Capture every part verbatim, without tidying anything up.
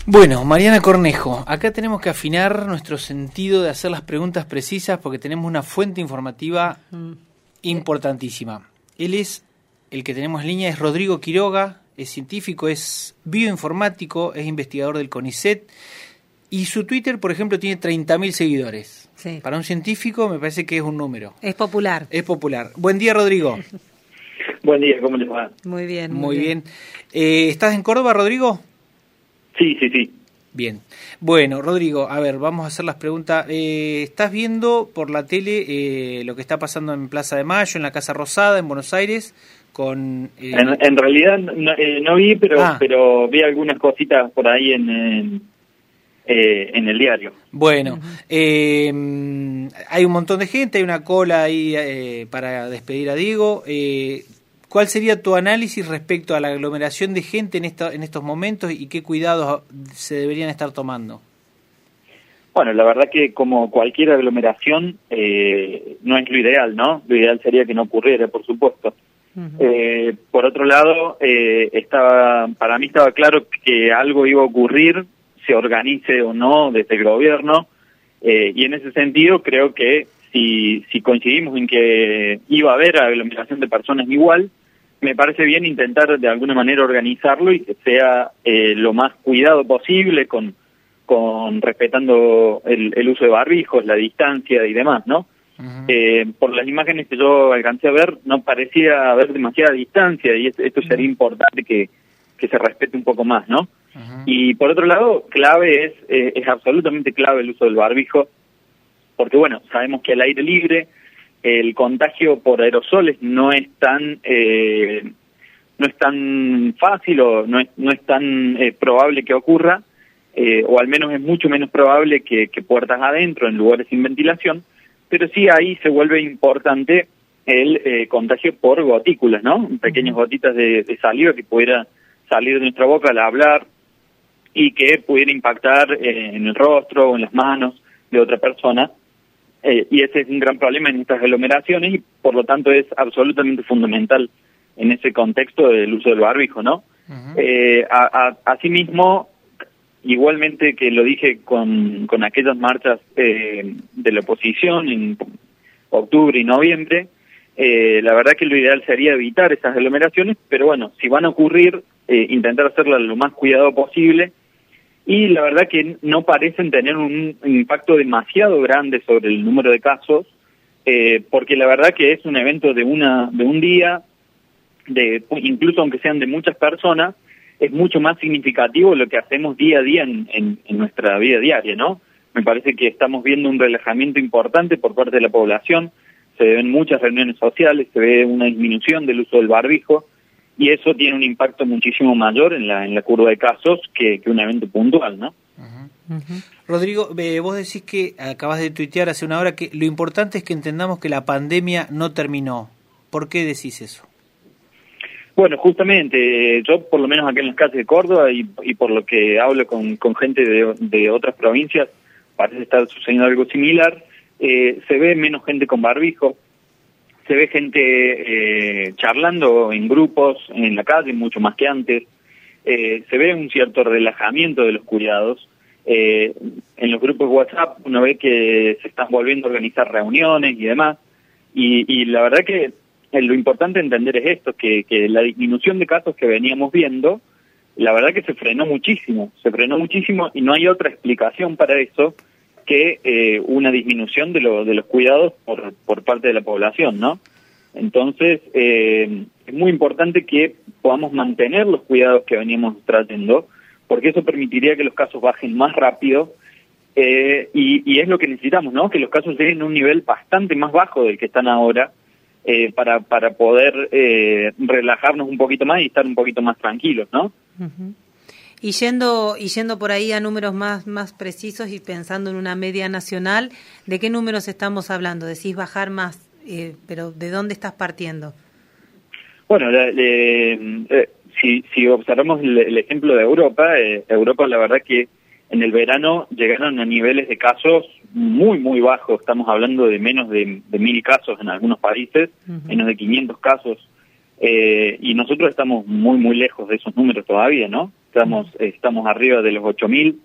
Bueno, Mariana Cornejo, acá tenemos que afinar nuestro sentido de hacer las preguntas precisas porque tenemos una fuente informativa mm. importantísima. Él es, el que tenemos en línea es Rodrigo Quiroga, es científico, es bioinformático, es investigador del CONICET y su Twitter, por ejemplo, tiene treinta mil seguidores. Sí. Para un científico me parece que es un número. Es popular. Es popular. Buen día, Rodrigo. Buen día, ¿cómo les va? Muy bien. Muy, muy bien. bien. Eh, ¿Estás en Córdoba, Rodrigo? Sí, sí, sí. Bien. Bueno, Rodrigo, a ver, vamos a hacer las preguntas. Eh, ¿Estás viendo por la tele eh, lo que está pasando en Plaza de Mayo, en la Casa Rosada, en Buenos Aires? Con eh... en, en realidad no, eh, no vi, pero ah. pero vi algunas cositas por ahí en, en, eh, en el diario. Bueno, uh-huh. eh, hay un montón de gente, hay una cola ahí eh, para despedir a Diego. Eh, ¿Cuál sería tu análisis respecto a la aglomeración de gente en, esta, en estos momentos y qué cuidados se deberían estar tomando? Bueno, la verdad que como cualquier aglomeración eh, no es lo ideal, ¿no? Lo ideal sería que no ocurriera, por supuesto. Uh-huh. Eh, por otro lado, eh, estaba para mí estaba claro que algo iba a ocurrir, se organice o no desde el gobierno, eh, y en ese sentido creo que si, si coincidimos en que iba a haber aglomeración de personas igual, me parece bien intentar de alguna manera organizarlo y que sea eh, lo más cuidado posible, con, con respetando el, el uso de barbijos, la distancia y demás, ¿no? Uh-huh. Eh, por las imágenes que yo alcancé a ver, no parecía haber demasiada distancia y esto, esto uh-huh. sería importante que, que se respete un poco más, ¿no? Uh-huh. Y por otro lado, clave es, eh, es absolutamente clave el uso del barbijo, porque bueno, sabemos que al aire libre el contagio por aerosoles no es tan eh, no es tan fácil o no es no es tan eh, probable que ocurra, eh, o al menos es mucho menos probable que, que puertas adentro en lugares sin ventilación, pero sí ahí se vuelve importante el eh, contagio por gotículas, ¿no? Pequeñas gotitas de, de saliva que pudiera salir de nuestra boca al hablar y que pudiera impactar eh, en el rostro o en las manos de otra persona. Eh, y ese es un gran problema en estas aglomeraciones y por lo tanto es absolutamente fundamental en ese contexto el uso del barbijo, ¿no? Uh-huh. Eh, a, a, asimismo, igualmente que lo dije con, con aquellas marchas eh, de la oposición en octubre y noviembre, eh, la verdad que lo ideal sería evitar esas aglomeraciones, pero bueno, si van a ocurrir, eh, intentar hacerlas lo más cuidado posible. Y la verdad que no parecen tener un impacto demasiado grande sobre el número de casos, eh, porque la verdad que es un evento de una de un día, de incluso aunque sean de muchas personas, es mucho más significativo lo que hacemos día a día en, en, en nuestra vida diaria, ¿no? Me parece que estamos viendo un relajamiento importante por parte de la población, se ven muchas reuniones sociales, se ve una disminución del uso del barbijo, y eso tiene un impacto muchísimo mayor en la en la curva de casos que, que un evento puntual, ¿no? Uh-huh. Uh-huh. Rodrigo, eh, vos decís que acabas de tuitear hace una hora que lo importante es que entendamos que la pandemia no terminó. ¿Por qué decís eso? Bueno, justamente, yo por lo menos acá en las calles de Córdoba y, y por lo que hablo con, con gente de, de otras provincias, parece estar sucediendo algo similar. Eh, se ve menos gente con barbijo. Se ve gente eh, charlando en grupos, en la calle, mucho más que antes. Eh, se ve un cierto relajamiento de los cuidados. Eh, en los grupos de WhatsApp uno ve que se están volviendo a organizar reuniones y demás. Y, y la verdad que eh, lo importante entender es esto, que, que la disminución de casos que veníamos viendo, la verdad que se frenó muchísimo. Se frenó muchísimo y no hay otra explicación para eso que eh, una disminución de, lo, de los cuidados por, por parte de la población, ¿no? Entonces, eh, es muy importante que podamos mantener los cuidados que veníamos trayendo, porque eso permitiría que los casos bajen más rápido, eh, y, y es lo que necesitamos, ¿no? Que los casos lleguen a un nivel bastante más bajo del que están ahora, eh, para, para poder eh, relajarnos un poquito más y estar un poquito más tranquilos, ¿no? Uh-huh. Y yendo y yendo por ahí a números más más precisos y pensando en una media nacional, ¿de qué números estamos hablando? Decís bajar más, eh, pero ¿de dónde estás partiendo? Bueno, le, le, eh, si, si observamos el, el ejemplo de Europa, eh, Europa la verdad que en el verano llegaron a niveles de casos muy, muy bajos. Estamos hablando de menos de, de mil casos en algunos países, uh-huh. menos de quinientos casos. Eh, y nosotros estamos muy, muy lejos de esos números todavía, ¿no? estamos eh, estamos arriba de los ocho mil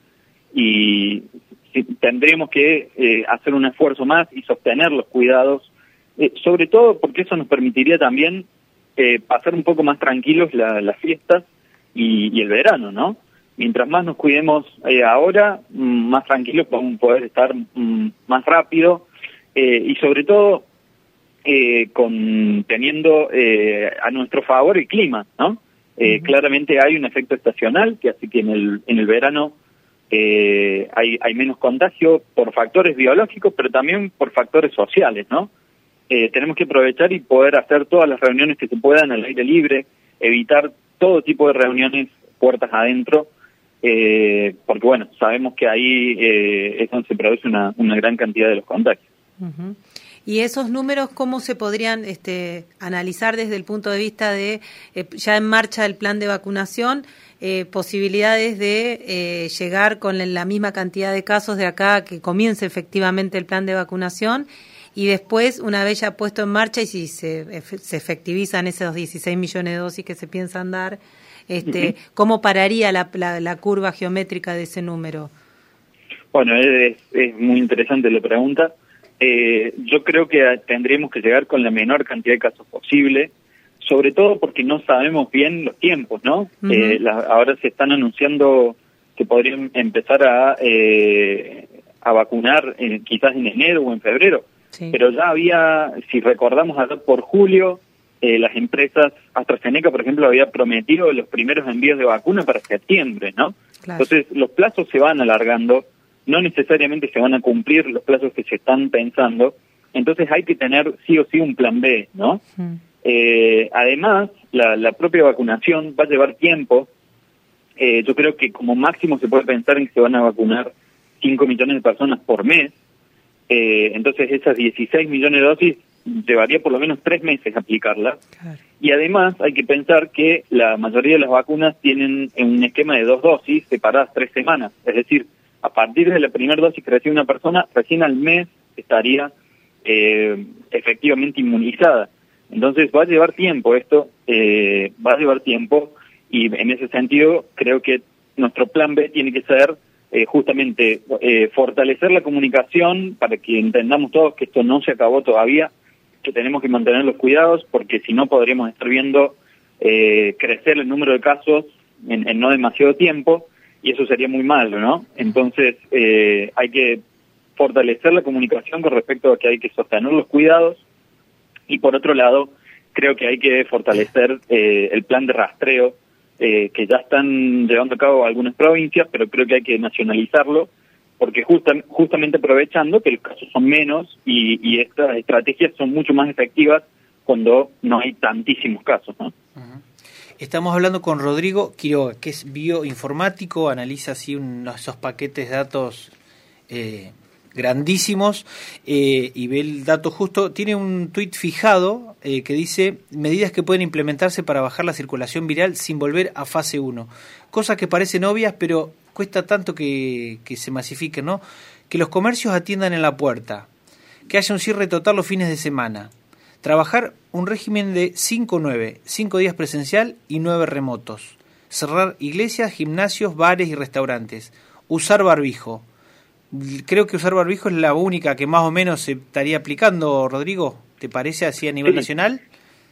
y si, tendremos que eh, hacer un esfuerzo más y sostener los cuidados, eh, sobre todo porque eso nos permitiría también eh, pasar un poco más tranquilos la, las fiestas y, y el verano, ¿no? Mientras más nos cuidemos eh, ahora, más tranquilos podemos poder estar mm, más rápido eh, y sobre todo eh, con teniendo eh, a nuestro favor el clima, ¿no? Eh, uh-huh. Claramente hay un efecto estacional que hace que en el en el verano eh, hay hay menos contagio por factores biológicos, pero también por factores sociales, ¿no? Eh, tenemos que aprovechar y poder hacer todas las reuniones que se puedan al aire libre, evitar todo tipo de reuniones puertas adentro, eh, porque bueno, sabemos que ahí eh, es donde se produce una, una gran cantidad de los contagios. Uh-huh. ¿Y esos números cómo se podrían este, analizar desde el punto de vista de eh, ya en marcha el plan de vacunación, eh, posibilidades de eh, llegar con la misma cantidad de casos de acá a que comience efectivamente el plan de vacunación? Y después, una vez ya puesto en marcha y si se, se efectivizan esos dieciséis millones de dosis que se piensan dar, este, uh-huh. ¿cómo pararía la, la, la curva geométrica de ese número? Bueno, es, es muy interesante la pregunta. Eh, yo creo que tendríamos que llegar con la menor cantidad de casos posible, sobre todo porque no sabemos bien los tiempos, ¿no? Uh-huh. Eh, la, ahora se están anunciando que podrían empezar a, eh, a vacunar en, quizás en enero o en febrero. Sí. Pero ya había, si recordamos allá por julio, eh, las empresas, AstraZeneca, por ejemplo, había prometido los primeros envíos de vacunas para septiembre, ¿no? Claro. Entonces, los plazos se van alargando, no necesariamente se van a cumplir los plazos que se están pensando, entonces hay que tener sí o sí un plan B, ¿no? Sí. Eh, además, la, la propia vacunación va a llevar tiempo, eh, yo creo que como máximo se puede pensar en que se van a vacunar cinco millones de personas por mes. Eh, entonces esas dieciséis millones de dosis llevaría por lo menos tres meses aplicarlas. Claro. Y además hay que pensar que la mayoría de las vacunas tienen un esquema de dos dosis separadas tres semanas. Es decir, a partir de la primera dosis que recibe una persona, recién al mes estaría eh, efectivamente inmunizada. Entonces va a llevar tiempo esto, eh, va a llevar tiempo y en ese sentido creo que nuestro plan B tiene que ser Eh, justamente eh, fortalecer la comunicación para que entendamos todos que esto no se acabó todavía, que tenemos que mantener los cuidados, porque si no podríamos estar viendo eh, crecer el número de casos en, en no demasiado tiempo, y eso sería muy malo, ¿no? Entonces eh, hay que fortalecer la comunicación con respecto a que hay que sostener los cuidados, y por otro lado, creo que hay que fortalecer eh, el plan de rastreo, Eh, que ya están llevando a cabo algunas provincias, pero creo que hay que nacionalizarlo, porque justa, justamente aprovechando que los casos son menos y, y estas estrategias son mucho más efectivas cuando no hay tantísimos casos, ¿no? Uh-huh. Estamos hablando con Rodrigo Quiroga, que es bioinformático, analiza así unos, esos paquetes de datos eh, grandísimos eh, y ve el dato justo. Tiene un tuit fijado eh, que dice medidas que pueden implementarse para bajar la circulación viral sin volver a fase uno. Cosas que parecen obvias, pero cuesta tanto que, que se masifiquen, ¿no? Que los comercios atiendan en la puerta, que haya un cierre total los fines de semana, trabajar un régimen de cinco nueve, cinco días presencial y nueve remotos, cerrar iglesias, gimnasios, bares y restaurantes, usar barbijo. Creo que usar barbijo es la única que más o menos se estaría aplicando, Rodrigo. ¿Te parece así a nivel sí. nacional?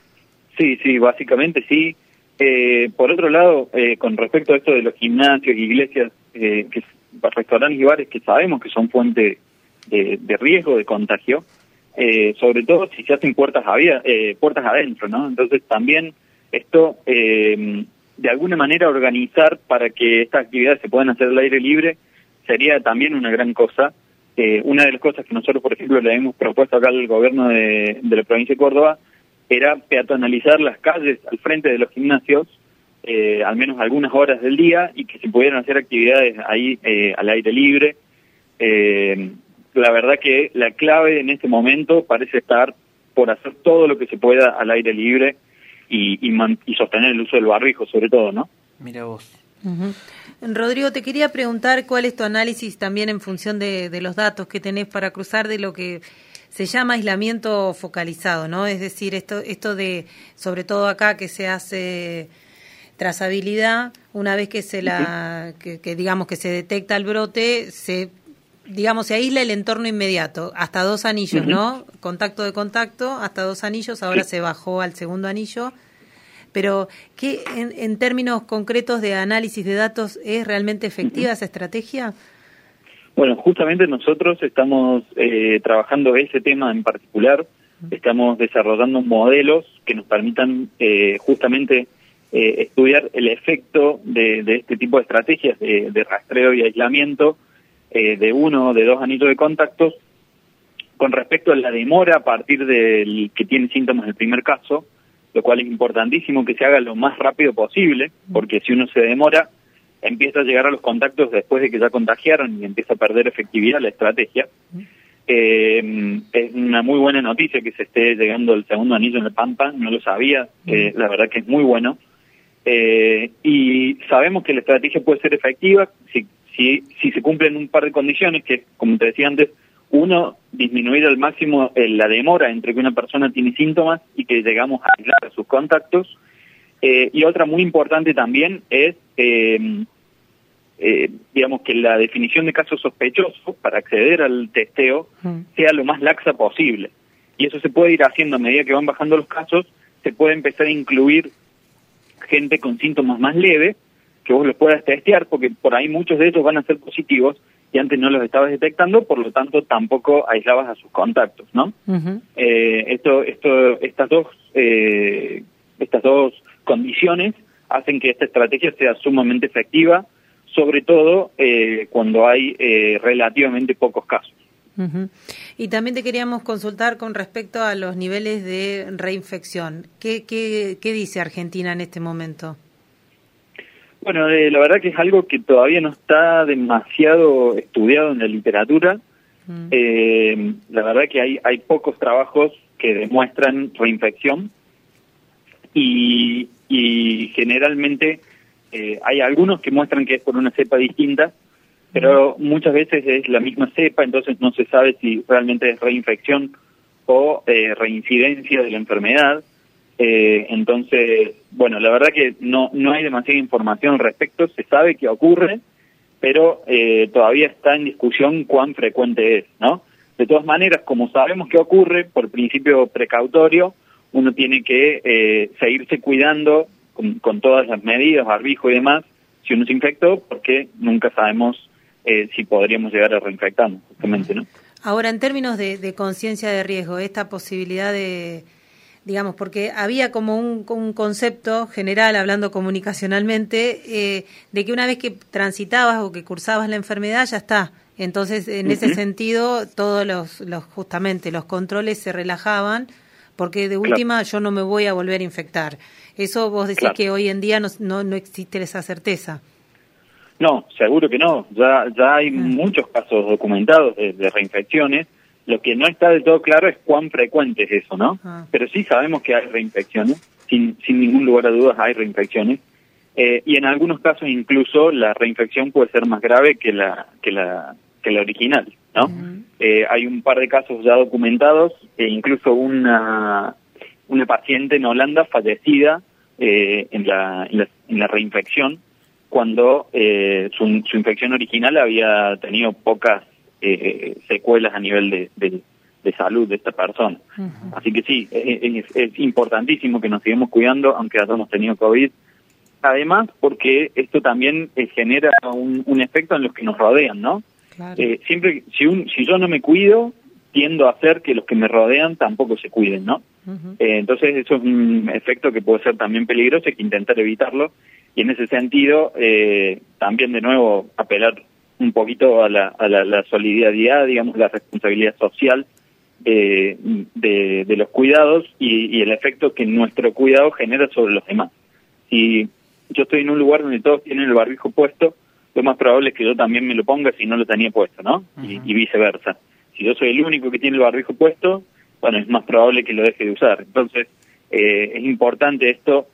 Sí, sí, básicamente sí. Eh, por otro lado, eh, con respecto a esto de los gimnasios, iglesias, eh, que, restaurantes y bares que sabemos que son fuente de, de riesgo de contagio, eh, sobre todo si se hacen puertas, abiertas, eh, puertas adentro, ¿no? Entonces también esto, eh, de alguna manera organizar para que estas actividades se puedan hacer al aire libre, sería también una gran cosa. Eh, una de las cosas que nosotros, por ejemplo, le hemos propuesto acá al gobierno de, de la provincia de Córdoba era peatonalizar las calles al frente de los gimnasios, eh, al menos algunas horas del día, y que se pudieran hacer actividades ahí eh, al aire libre. Eh, la verdad que la clave en este momento parece estar por hacer todo lo que se pueda al aire libre y, y, man, y sostener el uso del barbijo, sobre todo, ¿no? Mira vos. Uh-huh. Rodrigo, te quería preguntar cuál es tu análisis también en función de, de los datos que tenés para cruzar de lo que se llama aislamiento focalizado, ¿no? Es decir, esto esto de, sobre todo acá que se hace trazabilidad, una vez que se la, que, que digamos que se detecta el brote, se digamos se aísla el entorno inmediato, hasta dos anillos, uh-huh. ¿no? Contacto de contacto, hasta dos anillos, ahora sí. se bajó al segundo anillo. Pero, ¿qué en, en términos concretos de análisis de datos es realmente efectiva uh-huh. esa estrategia? Bueno, justamente nosotros estamos eh, trabajando ese tema en particular, uh-huh. estamos desarrollando modelos que nos permitan eh, justamente eh, estudiar el efecto de, de este tipo de estrategias de, de rastreo y aislamiento eh, de uno o de dos anillos de contactos con respecto a la demora a partir del que tiene síntomas del primer caso, lo cual es importantísimo que se haga lo más rápido posible, porque si uno se demora, empieza a llegar a los contactos después de que ya contagiaron y empieza a perder efectividad la estrategia. Eh, es una muy buena noticia que se esté llegando el segundo anillo en la Pampa, no lo sabía, eh, la verdad que es muy bueno. Eh, y sabemos que la estrategia puede ser efectiva si, si, si se cumplen un par de condiciones, que como te decía antes, uno, disminuir al máximo eh, la demora entre que una persona tiene síntomas y que llegamos a aislar a sus contactos. Eh, y otra muy importante también es, eh, eh, digamos, que la definición de casos sospechosos para acceder al testeo mm. sea lo más laxa posible. Y eso se puede ir haciendo a medida que van bajando los casos, se puede empezar a incluir gente con síntomas más leves, que vos los puedas testear, porque por ahí muchos de ellos van a ser positivos, y antes no los estabas detectando, por lo tanto tampoco aislabas a sus contactos, ¿no? Uh-huh. Eh, esto, esto, estas dos, eh, estas dos condiciones hacen que esta estrategia sea sumamente efectiva, sobre todo eh, cuando hay eh, relativamente pocos casos. Uh-huh. Y también te queríamos consultar con respecto a los niveles de reinfección. ¿Qué, qué, qué dice Argentina en este momento? Bueno, eh, la verdad que es algo que todavía no está demasiado estudiado en la literatura. Mm. Eh, la verdad que hay, hay pocos trabajos que demuestran reinfección y, y generalmente eh, hay algunos que muestran que es por una cepa distinta, pero mm. muchas veces es la misma cepa, entonces no se sabe si realmente es reinfección o eh, reincidencia de la enfermedad. Eh, entonces, bueno, la verdad que no no hay demasiada información al respecto, se sabe que ocurre, pero eh, todavía está en discusión cuán frecuente es, ¿no? De todas maneras, como sabemos que ocurre, por principio precautorio, uno tiene que eh, seguirse cuidando con, con todas las medidas, barbijo y demás, si uno se infectó, porque nunca sabemos eh, si podríamos llegar a reinfectarnos, justamente, ¿no? Ahora, en términos de, de conciencia de riesgo, esta posibilidad de... digamos, porque había como un, un concepto general, hablando comunicacionalmente, eh, de que una vez que transitabas o que cursabas la enfermedad, ya está. Entonces, en uh-huh. ese sentido, todos los, los, justamente, los controles se relajaban, porque de última claro. yo no me voy a volver a infectar. Eso vos decís claro. que hoy en día no, no, no existe esa certeza. No, seguro que no. Ya, ya hay uh-huh. muchos casos documentados de, de reinfecciones. Lo que no está del todo claro es cuán frecuente es eso, ¿no? Ah. Pero sí sabemos que hay reinfecciones, sin, sin ningún lugar a dudas hay reinfecciones, eh, y en algunos casos incluso la reinfección puede ser más grave que la que la que la original, ¿no? Uh-huh. Eh, hay un par de casos ya documentados, e incluso una una paciente en Holanda fallecida eh, en, la, en la en la reinfección cuando eh, su, su infección original había tenido pocas Eh, secuelas a nivel de, de, de salud de esta persona. Uh-huh. Así que sí, es, es, es importantísimo que nos sigamos cuidando, aunque hayamos tenido COVID. Además, porque esto también eh, genera un, un efecto en los que nos rodean, ¿no? Claro. Eh, siempre, si, un, si yo no me cuido, tiendo a hacer que los que me rodean tampoco se cuiden, ¿no? Uh-huh. Eh, entonces, eso es un efecto que puede ser también peligroso, hay que intentar evitarlo. Y en ese sentido, eh, también de nuevo apelar un poquito a la, a la, la solidaridad, digamos, la responsabilidad social eh, de, de los cuidados y, y el efecto que nuestro cuidado genera sobre los demás. Si yo estoy en un lugar donde todos tienen el barbijo puesto, lo más probable es que yo también me lo ponga si no lo tenía puesto, ¿no? Uh-huh. Y, y viceversa. Si yo soy el único que tiene el barbijo puesto, bueno, es más probable que lo deje de usar. Entonces, eh, es importante esto,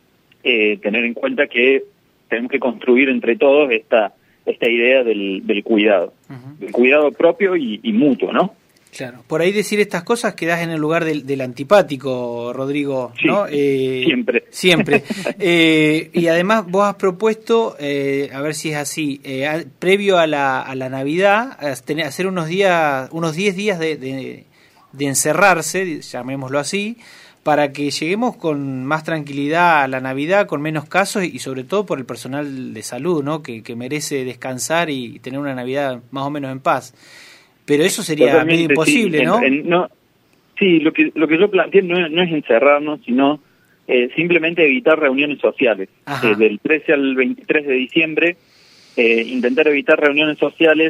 eh, tener en cuenta que tenemos que construir entre todos esta esta idea del, del cuidado, uh-huh. del cuidado propio y, y mutuo, ¿no? Claro, por ahí decir estas cosas quedás en el lugar del, del antipático, Rodrigo, sí, ¿no? Eh, siempre. Siempre. eh, y además vos has propuesto, eh, a ver si es así, eh, a, previo a la, a la Navidad, a tener, hacer unos días, unos diez días de, de, de encerrarse, llamémoslo así, para que lleguemos con más tranquilidad a la Navidad, con menos casos y sobre todo por el personal de salud, ¿no? Que, que merece descansar y tener una Navidad más o menos en paz. Pero eso sería Totalmente, medio imposible, sí, ¿no? En, en, no, sí, lo que lo que yo planteé no, no es encerrarnos, sino eh, simplemente evitar reuniones sociales. Eh, del trece al veintitrés de diciembre, eh, intentar evitar reuniones sociales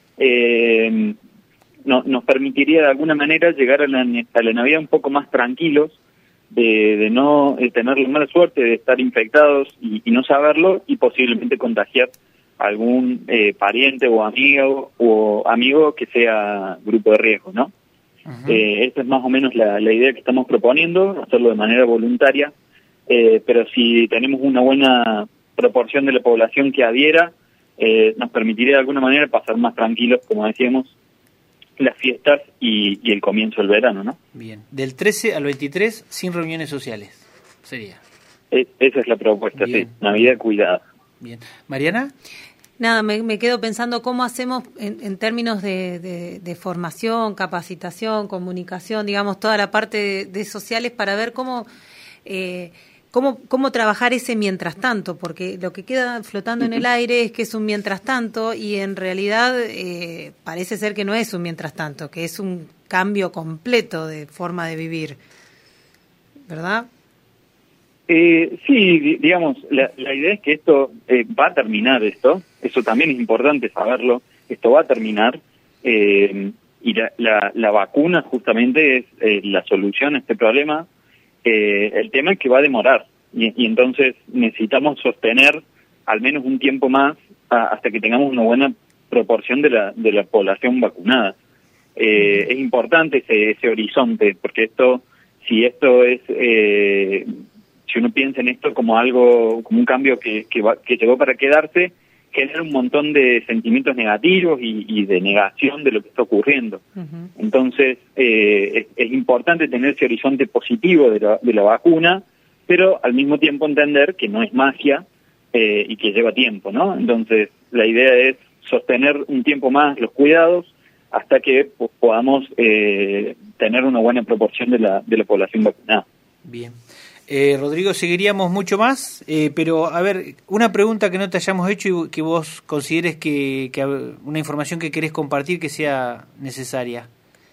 eh, no, nos permitiría de alguna manera llegar a la, a la Navidad un poco más tranquilos, de, de no eh, tener la mala suerte de estar infectados y, y no saberlo, y posiblemente contagiar algún eh, pariente o amigo o amigo que sea grupo de riesgo, ¿no? Uh-huh. Eh, esta es más o menos la, la idea que estamos proponiendo, hacerlo de manera voluntaria, eh, pero si tenemos una buena proporción de la población que adhiera, eh, nos permitiría de alguna manera pasar más tranquilos, como decíamos, las fiestas y, y el comienzo del verano, ¿no? Bien, del trece al veintitrés sin reuniones sociales, sería. Eh, esa es la propuesta, Bien. Sí, Navidad cuidada. Bien. ¿Mariana? Nada, me, me quedo pensando cómo hacemos en, en términos de, de, de formación, capacitación, comunicación, digamos, toda la parte de, de sociales para ver cómo, eh, cómo cómo trabajar ese mientras tanto, porque lo que queda flotando en el aire es que es un mientras tanto y en realidad eh, parece ser que no es un mientras tanto, que es un cambio completo de forma de vivir, ¿verdad? Eh, sí, digamos, la, la idea es que esto eh, va a terminar esto, eso también es importante saberlo, esto va a terminar, eh, y la, la, la vacuna justamente es eh, la solución a este problema. Eh, el tema es que va a demorar, y, y entonces necesitamos sostener al menos un tiempo más a, hasta que tengamos una buena proporción de la, de la población vacunada. Eh, es importante ese, ese horizonte, porque esto, si esto es... Eh, si uno piensa en esto como algo, como un cambio que, que, va, que llegó para quedarse, genera un montón de sentimientos negativos y, y de negación de lo que está ocurriendo. Uh-huh. Entonces, eh, es, es importante tener ese horizonte positivo de la, de la vacuna, pero al mismo tiempo entender que no es magia eh, y que lleva tiempo, ¿no? Entonces, la idea es sostener un tiempo más los cuidados hasta que pues, podamos eh, tener una buena proporción de la, de la población vacunada. Bien. Eh, Rodrigo, seguiríamos mucho más, eh, pero a ver, una pregunta que no te hayamos hecho y que vos consideres que, que una información que querés compartir que sea necesaria.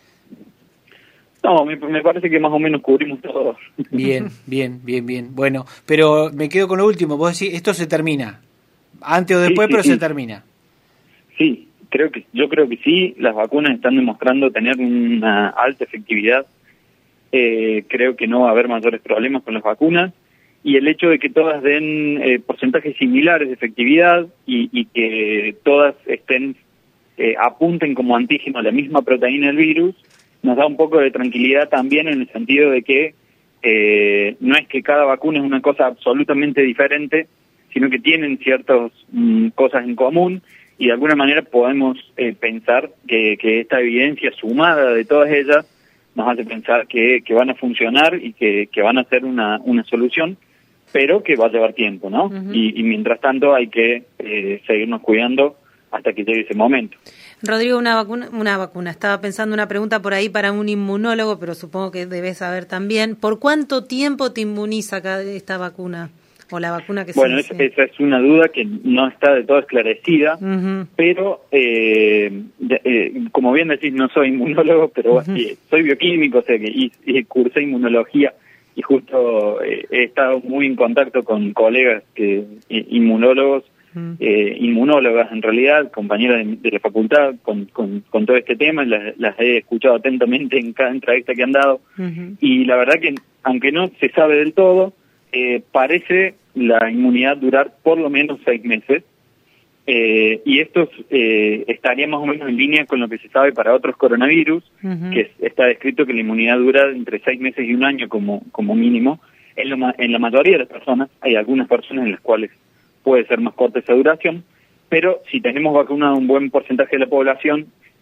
No, me, me parece que más o menos cubrimos todo. Bien, bien, bien, bien. Bueno, pero me quedo con lo último. Vos decís, esto se termina, antes o después, sí, sí, pero sí. se termina. Sí, creo que yo creo que sí. Las vacunas están demostrando tener una alta efectividad. Eh, creo que no va a haber mayores problemas con las vacunas, y el hecho de que todas den eh, porcentajes similares de efectividad y, y que todas estén eh, apunten como antígeno a la misma proteína del virus, nos da un poco de tranquilidad también, en el sentido de que eh, no es que cada vacuna es una cosa absolutamente diferente, sino que tienen ciertas mm, cosas en común, y de alguna manera podemos eh, pensar que, que esta evidencia sumada de todas ellas nos hace pensar que, que van a funcionar y que, que van a ser una, una solución, pero que va a llevar tiempo, ¿no? Uh-huh. Y, y mientras tanto hay que eh, seguirnos cuidando hasta que llegue ese momento. Rodrigo, una vacuna, una vacuna. Estaba pensando una pregunta por ahí para un inmunólogo, pero supongo que debes saber también. ¿Por cuánto tiempo te inmuniza cada, esta vacuna? O la vacuna que bueno, se es, esa es una duda que no está de todo esclarecida, uh-huh. pero eh, eh, como bien decís, no soy inmunólogo, pero uh-huh. eh, soy bioquímico, o sea que y, y cursé inmunología, y justo eh, he estado muy en contacto con colegas que eh, inmunólogos, uh-huh. eh, inmunólogas en realidad, compañeras de, de la facultad con, con, con todo este tema, las, las he escuchado atentamente en cada entrevista que han dado, uh-huh. y la verdad que aunque no se sabe del todo, eh, parece la inmunidad durar por lo menos seis meses, eh, y esto eh, estaría más o menos en línea con lo que se sabe para otros coronavirus, uh-huh. que es, está descrito que la inmunidad dura entre seis meses y un año como, como mínimo. En, lo, en la mayoría de las personas, hay algunas personas en las cuales puede ser más corta esa duración, pero si tenemos vacunado un buen porcentaje de la población,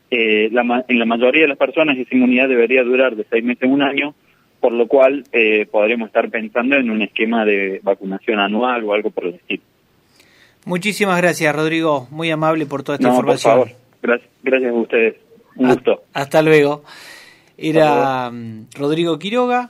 eh, la, en la mayoría de las personas esa inmunidad debería durar de seis meses a un año, por lo cual eh, podremos estar pensando en un esquema de vacunación anual o algo por el estilo. Muchísimas gracias, Rodrigo, muy amable por toda esta no, información. Por favor, gracias, gracias a ustedes, un gusto. Hasta luego. Era Rodrigo Quiroga.